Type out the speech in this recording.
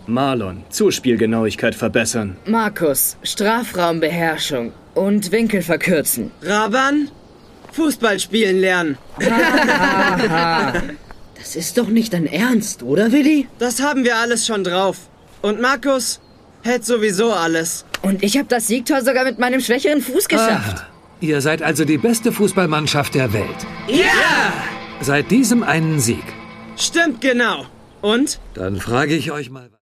Marlon, Zuspielgenauigkeit verbessern. Markus, Strafraumbeherrschung und Winkel verkürzen. Raban, Fußball spielen lernen. Das ist doch nicht dein Ernst, oder Willi? Das haben wir alles schon drauf. Und Markus hält sowieso alles. Und ich habe das Siegtor sogar mit meinem schwächeren Fuß geschafft. Ihr seid also die beste Fußballmannschaft der Welt. Ja! Seit diesem einen Sieg. Stimmt genau. Und? Dann frage ich euch mal...